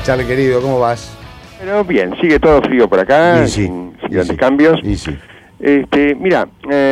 Charlie, querido, ¿cómo vas? Pero bien, sigue todo frío por acá, Sí, sin grandes cambios. Sí. Mira,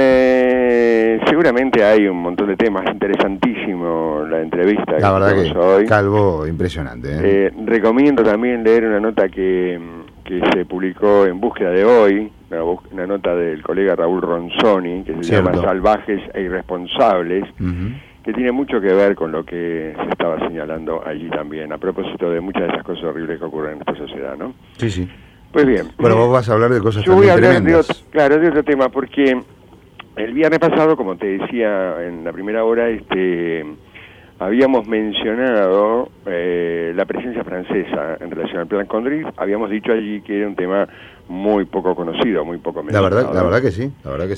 seguramente hay un montón de temas, interesantísimo la entrevista. La verdad que hoy. Calvo, impresionante. Recomiendo también leer una nota que se publicó en Búsqueda de Hoy, una nota del colega Raúl Ronzoni, que se llama Salvajes e Irresponsables, que tiene mucho que ver con lo que se estaba señalando allí también, a propósito de muchas de esas cosas horribles que ocurren en esta sociedad, ¿no? Sí. Pues bien. Bueno, vos vas a hablar de cosas yo voy a hablar tremendas. de otro tema, porque el viernes pasado, como te decía en la primera hora, habíamos mencionado la presencia francesa en relación al Plan Condor. Habíamos dicho allí que era un tema muy poco conocido, muy poco mencionado. La verdad que sí.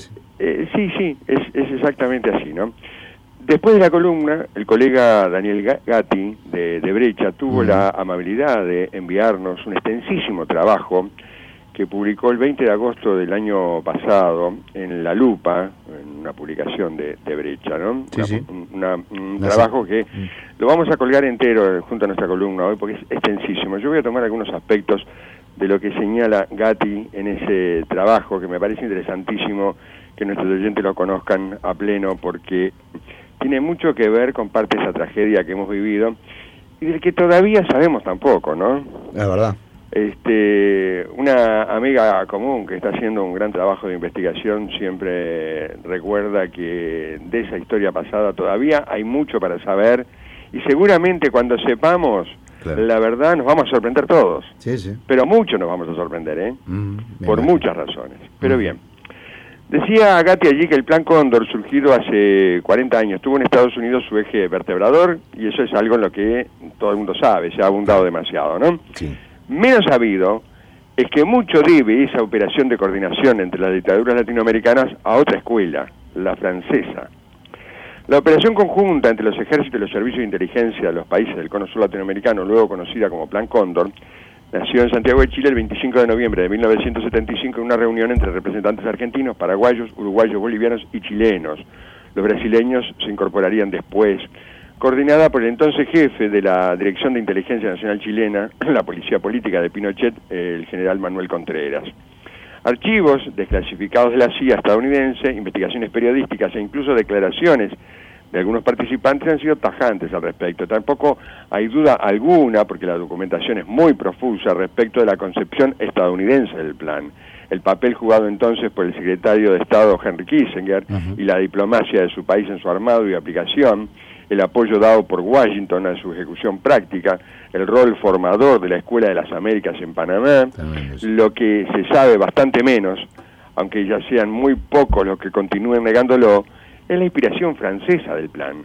Sí, es exactamente así, ¿no? Después de la columna, el colega Daniel Gatti de Brecha tuvo la amabilidad de enviarnos un extensísimo trabajo que publicó el 20 de agosto del año pasado en La Lupa, en una publicación de Brecha, ¿no? Un trabajo que lo vamos a colgar entero junto a nuestra columna hoy porque es extensísimo. Yo voy a tomar algunos aspectos de lo que señala Gatti en ese trabajo, que me parece interesantísimo que nuestros oyentes lo conozcan a pleno, porque tiene mucho que ver con parte de esa tragedia que hemos vivido y del que todavía sabemos tan poco, ¿no? La verdad. Una amiga común que está haciendo un gran trabajo de investigación siempre recuerda que de esa historia pasada todavía hay mucho para saber y seguramente cuando sepamos la verdad nos vamos a sorprender todos. Sí. Pero mucho nos vamos a sorprender, por muchas razones. Pero bien. Decía Gatti allí que el Plan Cóndor, surgido hace 40 años, tuvo en Estados Unidos su eje vertebrador, y eso es algo en lo que todo el mundo sabe, se ha abundado demasiado, ¿no? Sí. Menos sabido es que mucho debe esa operación de coordinación entre las dictaduras latinoamericanas a otra escuela, la francesa. La operación conjunta entre los ejércitos y los servicios de inteligencia de los países del Cono Sur latinoamericano, luego conocida como Plan Cóndor, nació en Santiago de Chile el 25 de noviembre de 1975 en una reunión entre representantes argentinos, paraguayos, uruguayos, bolivianos y chilenos. Los brasileños se incorporarían después, coordinada por el entonces jefe de la Dirección de Inteligencia Nacional Chilena, la Policía Política de Pinochet, el general Manuel Contreras. Archivos desclasificados de la CIA estadounidense, investigaciones periodísticas e incluso declaraciones de algunos participantes han sido tajantes al respecto. Tampoco hay duda alguna, porque la documentación es muy profusa respecto de la concepción estadounidense del plan, el papel jugado entonces por el secretario de Estado Henry Kissinger y la diplomacia de su país en su armado y aplicación, el apoyo dado por Washington a su ejecución práctica, el rol formador de la Escuela de las Américas en Panamá, lo que se sabe bastante menos, aunque ya sean muy pocos los que continúen negándolo, es la inspiración francesa del plan.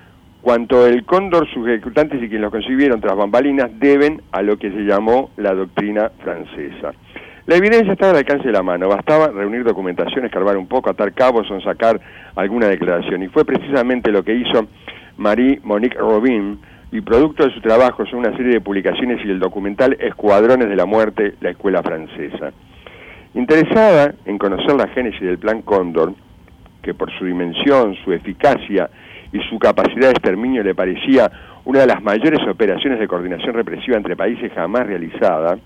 Cuanto el Cóndor, sus ejecutantes y quienes lo concibieron tras bambalinas deben a lo que se llamó la doctrina francesa. La evidencia estaba al alcance de la mano, bastaba reunir documentación, escarbar un poco, atar cabos o sacar alguna declaración, y fue precisamente lo que hizo Marie-Monique Robin, y producto de su trabajo son una serie de publicaciones y el documental Escuadrones de la Muerte, la Escuela Francesa. Interesada en conocer la génesis del Plan Cóndor, que por su dimensión, su eficacia y su capacidad de exterminio le parecía una de las mayores operaciones de coordinación represiva entre países jamás realizada,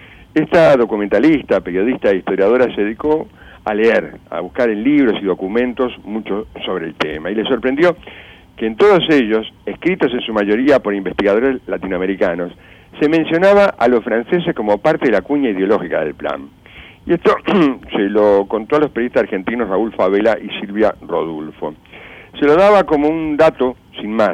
esta documentalista, periodista e historiadora se dedicó a leer, a buscar en libros y documentos mucho sobre el tema, y le sorprendió que en todos ellos, escritos en su mayoría por investigadores latinoamericanos, se mencionaba a los franceses como parte de la cuña ideológica del plan. Y esto se lo contó a los periodistas argentinos Raúl Favela y Silvia Rodulfo. Se lo daba como un dato sin más.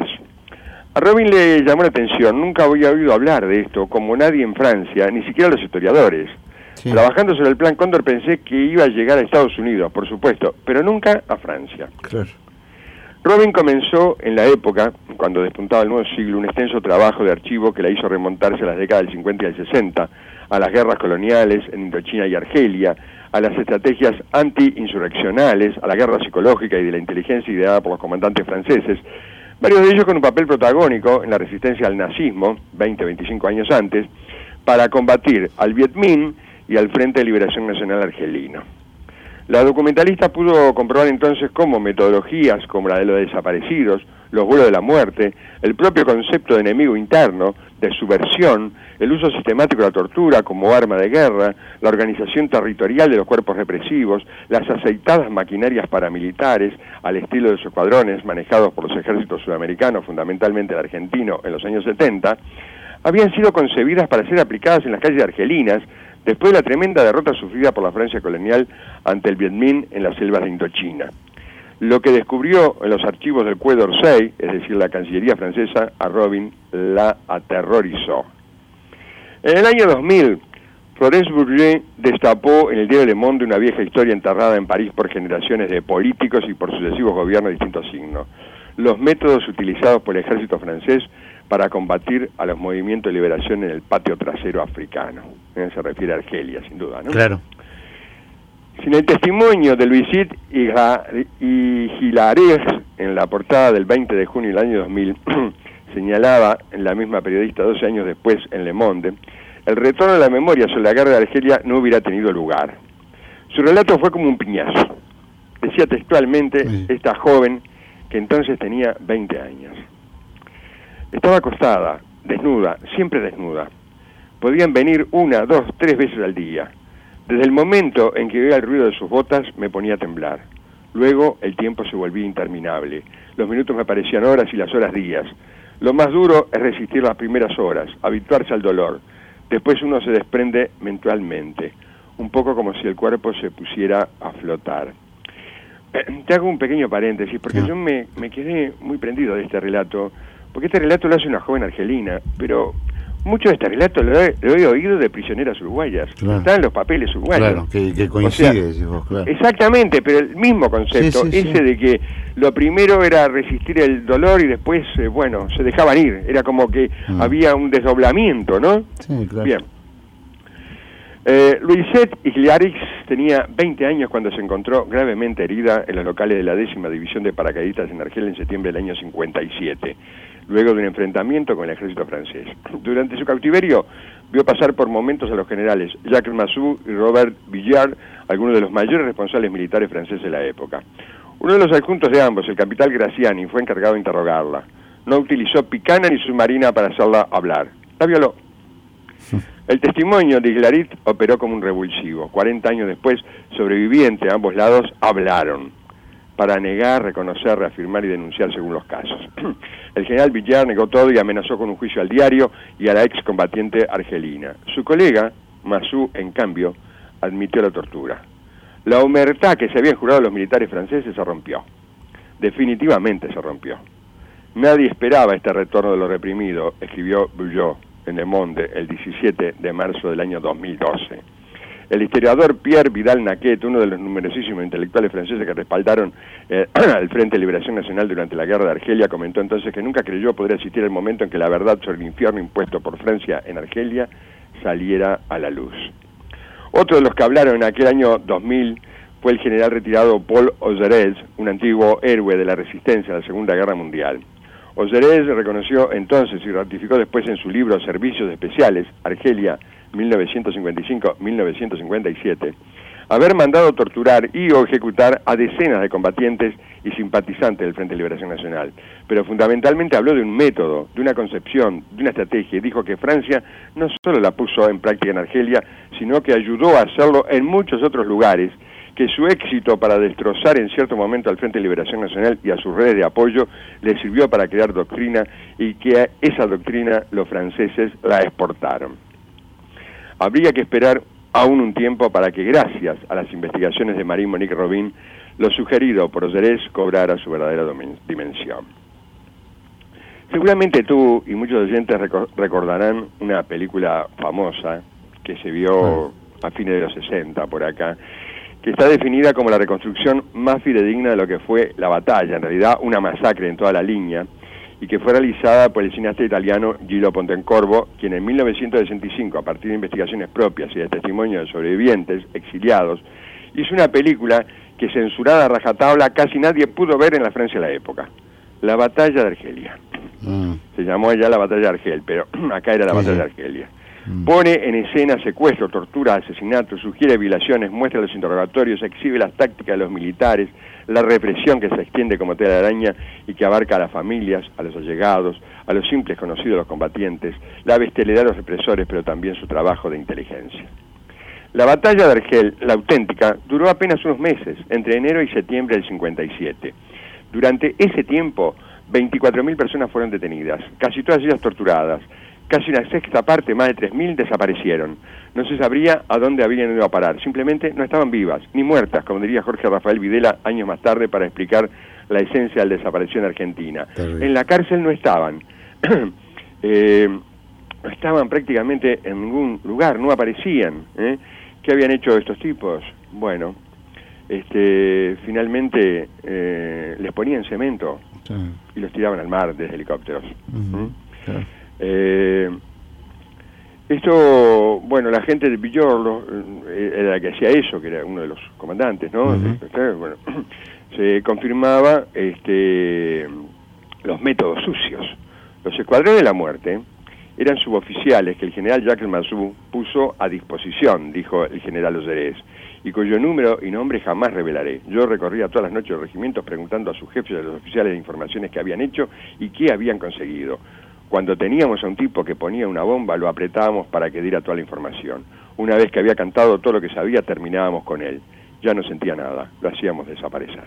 A Robin le llamó la atención, nunca había oído hablar de esto, como nadie en Francia, ni siquiera los historiadores. Sí. Trabajando sobre el Plan Cóndor pensé que iba a llegar a Estados Unidos, por supuesto, pero nunca a Francia. Claro. Robin comenzó en la época, cuando despuntaba el nuevo siglo, un extenso trabajo de archivo que la hizo remontarse a las décadas del 50 y del 60, a las guerras coloniales en Indochina y Argelia, a las estrategias anti-insurreccionales, a la guerra psicológica y de la inteligencia ideada por los comandantes franceses, varios de ellos con un papel protagónico en la resistencia al nazismo, 20-25 años antes, para combatir al Viet Minh y al Frente de Liberación Nacional Argelino. La documentalista pudo comprobar entonces cómo metodologías como la de los desaparecidos los vuelos de la muerte, el propio concepto de enemigo interno, de subversión, el uso sistemático de la tortura como arma de guerra, la organización territorial de los cuerpos represivos, las aceitadas maquinarias paramilitares al estilo de los escuadrones manejados por los ejércitos sudamericanos, fundamentalmente el argentino, en los años 70, habían sido concebidas para ser aplicadas en las calles argelinas después de la tremenda derrota sufrida por la Francia colonial ante el Viet Minh en las selvas de Indochina. Lo que descubrió en los archivos del Quai d'Orsay, es decir, la Cancillería francesa, a Robin la aterrorizó. En el año 2000, Florence Bourget destapó en el diario Le Monde una vieja historia enterrada en París por generaciones de políticos y por sucesivos gobiernos de distintos signos. Los métodos utilizados por el ejército francés para combatir a los movimientos de liberación en el patio trasero africano. Se refiere a Argelia, sin duda, ¿no? Claro. Sin el testimonio de Louisit y Gilares, en la portada del 20 de junio del año 2000, señalaba en la misma periodista 12 años después en Le Monde, el retorno a la memoria sobre la guerra de Argelia no hubiera tenido lugar. Su relato fue como un piñazo. Decía textualmente esta joven, que entonces tenía 20 años. Estaba acostada, desnuda, siempre desnuda. Podían venir 1, 2, 3 veces al día. Desde el momento en que oía el ruido de sus botas, me ponía a temblar. Luego, el tiempo se volvía interminable. Los minutos me parecían horas y las horas días. Lo más duro es resistir las primeras horas, habituarse al dolor. Después uno se desprende mentalmente, un poco como si el cuerpo se pusiera a flotar. Te hago un pequeño paréntesis, porque yo me quedé muy prendido de este relato, porque este relato lo hace una joven argelina, pero mucho de este relato lo he oído de prisioneras uruguayas. Claro. Están en los papeles uruguayos. Claro, que coincide, o sea, decís vos, claro. Exactamente, pero el mismo concepto, ese de que lo primero era resistir el dolor y después, bueno, se dejaban ir. Era como que había un desdoblamiento, ¿no? Sí, claro. Bien. Louiset Igliarix tenía 20 años cuando se encontró gravemente herida en los locales de la 10ª División de Paracaidistas en Argel en septiembre del año 57, luego de un enfrentamiento con el ejército francés. Durante su cautiverio vio pasar por momentos a los generales Jacques Massou y Robert Villard, algunos de los mayores responsables militares franceses de la época. Uno de los adjuntos de ambos, el capitán Graziani, fue encargado de interrogarla. No utilizó picana ni submarina para hacerla hablar. La violó. El testimonio de Igliarix operó como un revulsivo. 40 años después, sobrevivientes de ambos lados hablaron para negar, reconocer, reafirmar y denunciar según los casos. El general Villard negó todo y amenazó con un juicio al diario y a la excombatiente argelina. Su colega, Massou, en cambio, admitió la tortura. La omertá que se habían jurado los militares franceses se rompió. Definitivamente se rompió. Nadie esperaba este retorno de lo reprimido, escribió Bugeaud en Le Monde el 17 de marzo del año 2012. El historiador Pierre Vidal-Naquet, uno de los numerosísimos intelectuales franceses que respaldaron al Frente de Liberación Nacional durante la Guerra de Argelia, comentó entonces que nunca creyó poder existir el momento en que la verdad sobre el infierno impuesto por Francia en Argelia saliera a la luz. Otro de los que hablaron en aquel año 2000 fue el general retirado Paul Ozerez, un antiguo héroe de la resistencia en la Segunda Guerra Mundial. Ozerez reconoció entonces y ratificó después en su libro Servicios Especiales, Argelia, 1955-1957, haber mandado torturar y o ejecutar a decenas de combatientes y simpatizantes del Frente de Liberación Nacional. Pero fundamentalmente habló de un método, de una concepción, de una estrategia, y dijo que Francia no solo la puso en práctica en Argelia, sino que ayudó a hacerlo en muchos otros lugares, que su éxito para destrozar en cierto momento al Frente de Liberación Nacional y a sus redes de apoyo le sirvió para crear doctrina y que esa doctrina los franceses la exportaron. Habría que esperar aún un tiempo para que, gracias a las investigaciones de Marie-Monique Robin, lo sugerido por Ozerez cobrara su verdadera dimensión. Seguramente tú y muchos oyentes recordarán una película famosa que se vio a fines de los 60 por acá, que está definida como la reconstrucción más fidedigna de lo que fue la batalla, en realidad una masacre en toda la línea, y que fue realizada por el cineasta italiano Gillo Pontecorvo, quien en 1965, a partir de investigaciones propias y de testimonios de sobrevivientes exiliados, hizo una película que, censurada a rajatabla, casi nadie pudo ver en la Francia de la época. La batalla de Argelia. Se llamó allá la batalla de Argel, pero acá era la batalla de Argelia. Pone en escena secuestros, torturas, asesinatos, sugiere violaciones, muestra los interrogatorios, exhibe las tácticas de los militares, la represión que se extiende como tela de araña y que abarca a las familias, a los allegados, a los simples conocidos de los combatientes, la bestialidad de los represores, pero también su trabajo de inteligencia. La batalla de Argel, la auténtica, duró apenas unos meses, entre enero y septiembre del 57. Durante ese tiempo, 24.000 personas fueron detenidas, casi todas ellas torturadas. Casi una sexta parte, más de 3.000, desaparecieron. No se sabría a dónde habían ido a parar. Simplemente no estaban vivas, ni muertas, como diría Jorge Rafael Videla años más tarde para explicar la esencia del desaparición en Argentina. En la cárcel no estaban. No estaban prácticamente en ningún lugar, no aparecían. ¿Qué habían hecho estos tipos? Bueno, finalmente les ponían cemento y los tiraban al mar desde helicópteros. Esto, bueno, la gente de Villorlo era la que hacía eso, que era uno de los comandantes, ¿no? Bueno, se confirmaba los métodos sucios. Los escuadrones de la muerte eran suboficiales que el general Jacques Mazú puso a disposición, dijo el general Oserés, y cuyo número y nombre jamás revelaré. Yo recorría todas las noches los regimientos preguntando a sus jefes y a los oficiales de informaciones que habían hecho y qué habían conseguido. Cuando teníamos a un tipo que ponía una bomba, lo apretábamos para que diera toda la información. Una vez que había cantado todo lo que sabía, terminábamos con él. Ya no sentía nada, lo hacíamos desaparecer.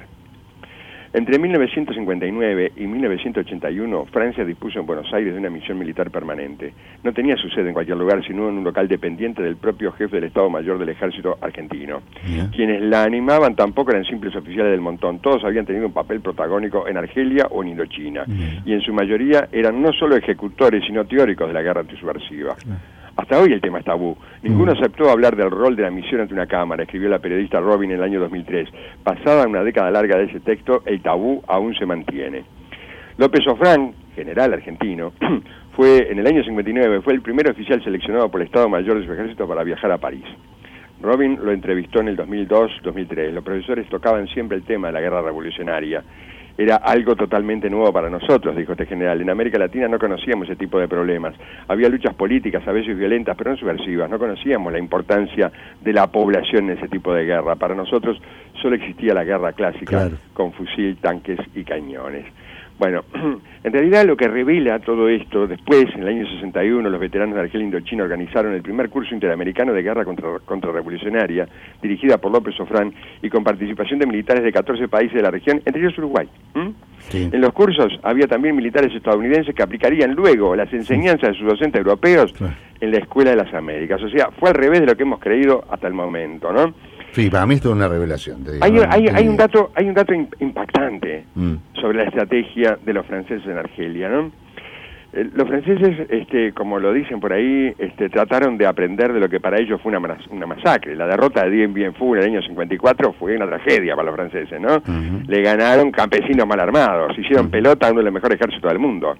Entre 1959 y 1981, Francia dispuso en Buenos Aires de una misión militar permanente. No tenía su sede en cualquier lugar, sino en un local dependiente del propio jefe del Estado Mayor del Ejército argentino. Quienes la animaban tampoco eran simples oficiales del montón, todos habían tenido un papel protagónico en Argelia o en Indochina, y en su mayoría eran no solo ejecutores, sino teóricos de la guerra antisubversiva. Hasta hoy el tema es tabú. Ninguno aceptó hablar del rol de la misión ante una cámara, escribió la periodista Robin en el año 2003. Pasada una década larga de ese texto, el tabú aún se mantiene. López Ofrán, general argentino, en el año 59 fue el primer oficial seleccionado por el Estado Mayor de su ejército para viajar a París. Robin lo entrevistó en el 2002-2003. Los profesores tocaban siempre el tema de la guerra revolucionaria. Era algo totalmente nuevo para nosotros, dijo este general. En América Latina no conocíamos ese tipo de problemas. Había luchas políticas, a veces violentas, pero no subversivas. No conocíamos la importancia de la población en ese tipo de guerra. Para nosotros solo existía la guerra clásica, con fusil, tanques y cañones. Bueno, en realidad lo que revela todo esto, después, en el año 61, los veteranos de Argelia e Indochina organizaron el primer curso interamericano de guerra contrarrevolucionaria, dirigida por López Ofrán y con participación de militares de 14 países de la región, entre ellos Uruguay. En los cursos había también militares estadounidenses que aplicarían luego las enseñanzas de sus docentes europeos en la Escuela de las Américas. O sea, fue al revés de lo que hemos creído hasta el momento, ¿no? Sí, para mí esto es una revelación. Te digo, hay un dato impactante sobre la estrategia de los franceses en Argelia, ¿no? Los franceses, como lo dicen por ahí, trataron de aprender de lo que para ellos fue una masacre. La derrota de Dien Bien Phu en el año 54 fue una tragedia para los franceses, ¿no? Le ganaron campesinos mal armados, hicieron pelota a uno de los mejores ejércitos del mundo.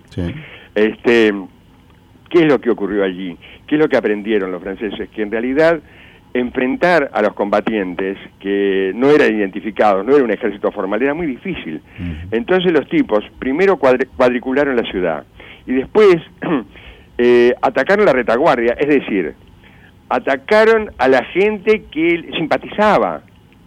¿Qué es lo que ocurrió allí? ¿Qué es lo que aprendieron los franceses? Que en realidad enfrentar a los combatientes que no eran identificados, no era un ejército formal, era muy difícil. Entonces los tipos primero cuadricularon la ciudad y después atacaron la retaguardia, es decir, atacaron a la gente que simpatizaba,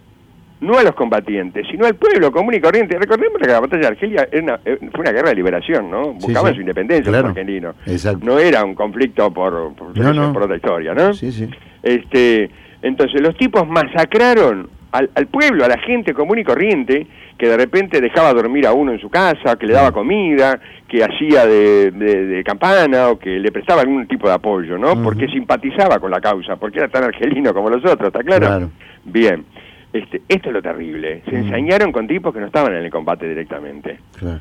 no a los combatientes, sino al pueblo común y corriente. Recordemos que la batalla de Argelia fue una guerra de liberación, ¿no? Buscaban su independencia los argentinos. No era un conflicto por otra historia, ¿no? Entonces los tipos masacraron al pueblo, a la gente común y corriente, que de repente dejaba dormir a uno en su casa, que le daba comida, que hacía de campana o que le prestaba algún tipo de apoyo, ¿no? Porque simpatizaba con la causa, porque era tan argelino como los otros, ¿está claro? Bien. Esto es lo terrible. Se ensañaron con tipos que no estaban en el combate directamente.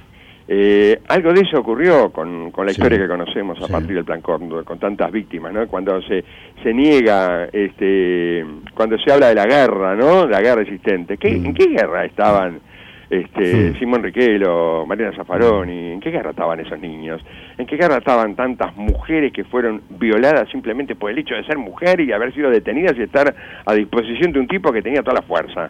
Algo de eso ocurrió con la historia que conocemos a partir del Plan Cóndor, con tantas víctimas, ¿no? Cuando se niega, cuando se habla de la guerra, ¿no? La guerra existente. ¿En qué guerra estaban Simón Riquelme, Mariana Zaffaroni? ¿En qué guerra estaban esos niños? ¿En qué guerra estaban tantas mujeres que fueron violadas simplemente por el hecho de ser mujer y haber sido detenidas y estar a disposición de un tipo que tenía toda la fuerza?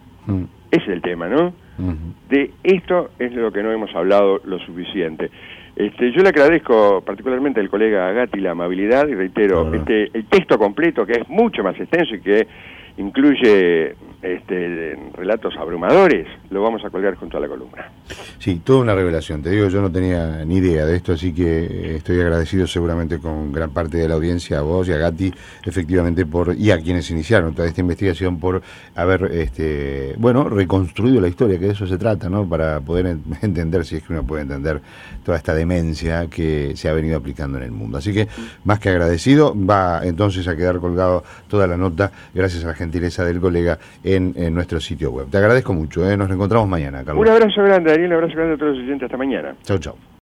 Ese es el tema, ¿no? De esto es lo que no hemos hablado lo suficiente. Yo le agradezco particularmente al colega Gatti la amabilidad y reitero, el texto completo, que es mucho más extenso y que incluye relatos abrumadores, lo vamos a colgar junto a la columna. Sí, toda una revelación. Te digo, yo no tenía ni idea de esto, así que estoy agradecido seguramente con gran parte de la audiencia, a vos y a Gatti, efectivamente, y a quienes iniciaron toda esta investigación por haber, reconstruido la historia, que de eso se trata, ¿no? Para poder entender, si es que uno puede entender toda esta demencia que se ha venido aplicando en el mundo. Así que, más que agradecido, va entonces a quedar colgado toda la nota, gracias a la gentileza del colega, en nuestro sitio web. Te agradezco mucho, nos reencontramos mañana, Carlos. Un abrazo grande, Daniel, un abrazo grande a todos los oyentes, hasta mañana. Chau, chau.